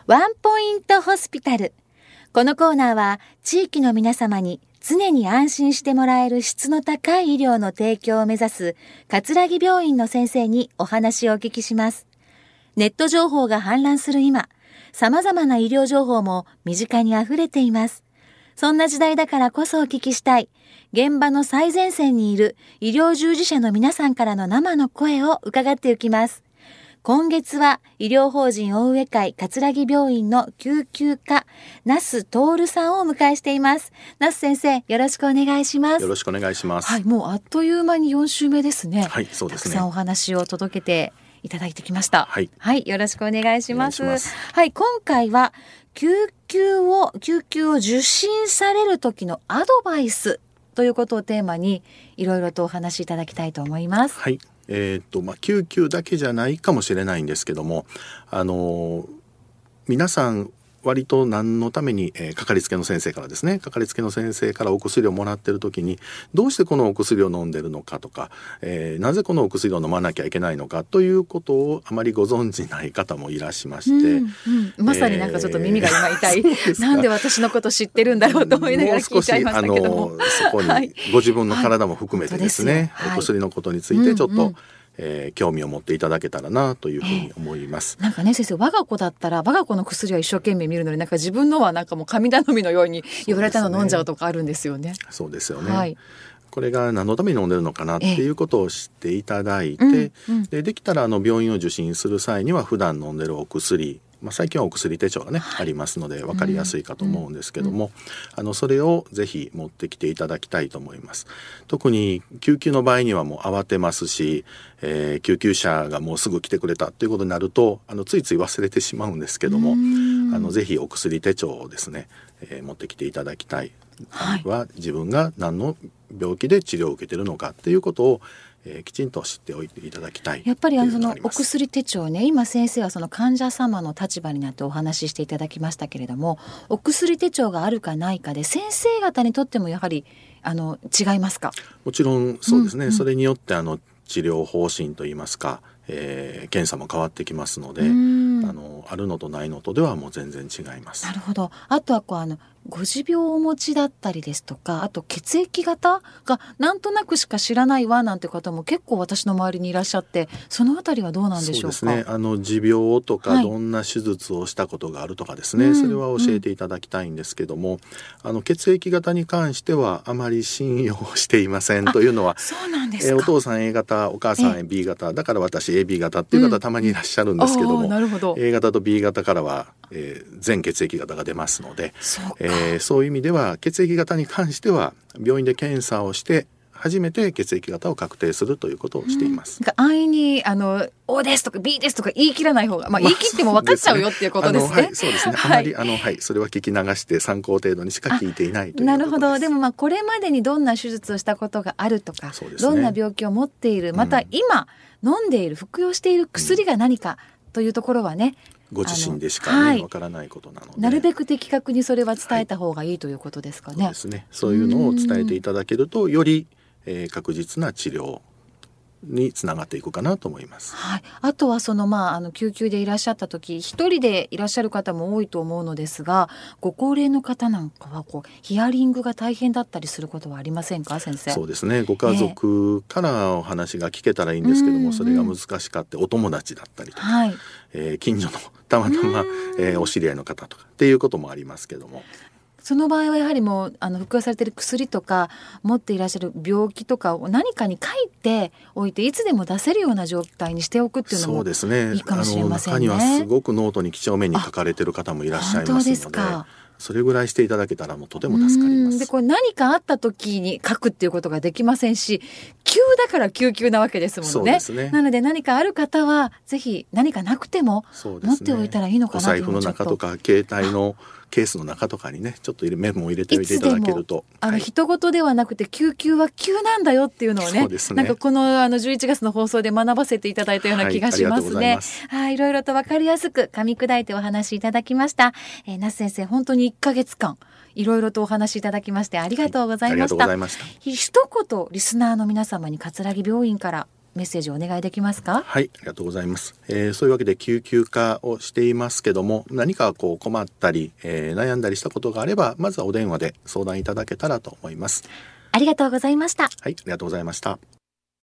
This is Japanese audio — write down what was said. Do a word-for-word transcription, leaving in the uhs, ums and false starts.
ワンポイントホスピタル。このコーナーは地域の皆様に常に安心してもらえる質の高い医療の提供を目指す葛城病院の先生にお話をお聞きします。ネット情報が氾濫する今、様々な医療情報も身近にあふれています。そんな時代だからこそお聞きしたい、現場の最前線にいる医療従事者の皆さんからの生の声を伺っていきます。今月は医療法人大上会葛城病院の救急科那須徹さんをお迎えしています。那須先生、よろしくお願いします。 よろしくお願いします。 はい、もうあっという間によん週目ですね。 はい、そうですね。 たくさんお話を届けていただいてきました。 はい、 はい、よろしくお願いします。 お願いします。 はい、今回は救急を救急を受診される時のアドバイスということをテーマにいろいろとお話しいただきたいと思います。 はい、えーっとまあ、救急だけじゃないかもしれないんですけども、あのー、皆さん割と何のために、えー、かかりつけの先生からですねかかりつけの先生からお薬をもらっている時にどうしてこのお薬を飲んでるのかとか、えー、なぜこのお薬を飲まなきゃいけないのかということをあまりご存じない方もいらっしゃいまして、 うんうん、まさになんかちょっと耳が今痛い、えー、なんで私のこと知ってるんだろうと思いながら聞いちゃいましたけども、 もう少しあのそこにご自分の体も含めてですね、はい、お薬のことについてちょっと、うんうん、えー、興味を持っていただけたらなというふうに思います。 えー、なんかね先生、我が子だったら我が子の薬は一生懸命見るのになんか自分のはなんかもう神頼みのように言われたの飲んじゃうとかあるんですよね。 そうですよね。 はい、 これが何のために飲んでるのかなっていうことを知っていただいて、 えーうんうん、 で, できたらあの病院を受診する際には普段飲んでるお薬、まあ、最近はお薬手帳がね、はい、ありますので分かりやすいかと思うんですけども、うんうん、あのそれをぜひ持ってきていただきたいと思います。特に救急の場合にはもう慌てますし、えー、救急車がもうすぐ来てくれたということになるとあのついつい忘れてしまうんですけども、あのぜひお薬手帳をですね、えー、持ってきていただきたい、はい、は自分が何の病気で治療を受けているのかっていうことをえー、きちんと知っておいていただきたい。 やっぱりあのそのお薬手帳ね、今先生はその患者様の立場になってお話ししていただきましたけれども、お薬手帳があるかないかで先生方にとってもやはりあの違いますか？ もちろんそうですね、うんうん、それによってあの治療方針といいますか、えー、検査も変わってきますので、あのあるのとないのとではもう全然違います。 なるほど。あとはこうあのご持病をお持ちだったりですとか、あと血液型がなんとなくしか知らないわなんて方も結構私の周りにいらっしゃって、そのあたりはどうなんでしょうか？ そうですね、あの持病とか、はい、どんな手術をしたことがあるとかですね、うん、それは教えていただきたいんですけども、うん、あの血液型に関してはあまり信用していませんというのは、 そうなんですか。 えー、お父さん A 型、お母さん B 型だから私 エービー 型っていう方たまにいらっしゃるんですけども、うん、 なるほど。 A 型と B 型からは、えー、全血液型が出ますので、そう、えー、そういう意味では血液型に関しては病院で検査をして初めて血液型を確定するということをしています。 うん、安易にあの O ですとか B ですとか言い切らない方が、まあ、言い切っても分かっちゃうよっていうことですね。 はい、そうですね。あまり、はい、あのはい、それは聞き流して参考程度にしか聞いていないということです。 なるほど。でもまあこれまでにどんな手術をしたことがあるとか、ね、どんな病気を持っている、また今飲んでいる服用している薬が何かというところはね、 ご自身でしかね、はい、わからないことなので、 なるべく的確にそれは伝えた方がいいということですかね。 はい、そうですね。そういうのを伝えていただけるとより、えー、確実な治療につながっていくかなと思います。 はい、あとはその、まあ、あの救急でいらっしゃった時一人でいらっしゃる方も多いと思うのですが、ご高齢の方なんかはこうヒアリングが大変だったりすることはありませんか、先生？ そうですね、ご家族からお話が聞けたらいいんですけども、えー、それが難しかってお友達だったりとか、はい、えー、近所のたまたま、えー、お知り合いの方とかっていうこともありますけども、 その場合はやはりもうあの服用されている薬とか持っていらっしゃる病気とかを何かに書いておいていつでも出せるような状態にしておくっていうのもいいかもしれませんね。 そうですね、あの中にはすごくノートに几帳面に書かれている方もいらっしゃいますので、それぐらいしていただけたらもうとても助かります。 でこれ何かあった時に書くっていうことができませんし、急だから救急なわけですもんね。 そうですね。 なので何かある方はぜひ何かなくても持っておいたらいいのかなというのを、 お財布の中とか携帯のケースの中とかにね、ちょっとメモを入れておいていただけると、 あの、はい、人事ではなくて救急は急なんだよっていうのを ね, ねなんかこの、あのじゅういちがつの放送で学ばせていただいたような気がしますね。はい、いろいろと分かりやすく噛み砕いてお話しいただきました。えー、那須先生、本当にいっかげつかんいろいろとお話しいただきましてありがとうございました。 はい、ありがとうございました。 一言リスナーの皆様に葛城病院からメッセージをお願いできますか？ はい、ありがとうございます。えー、そういうわけで救急科をしていますけども、何かこう困ったり、えー、悩んだりしたことがあれば、まずはお電話で相談いただけたらと思います。 ありがとうございました。 はい、ありがとうございました。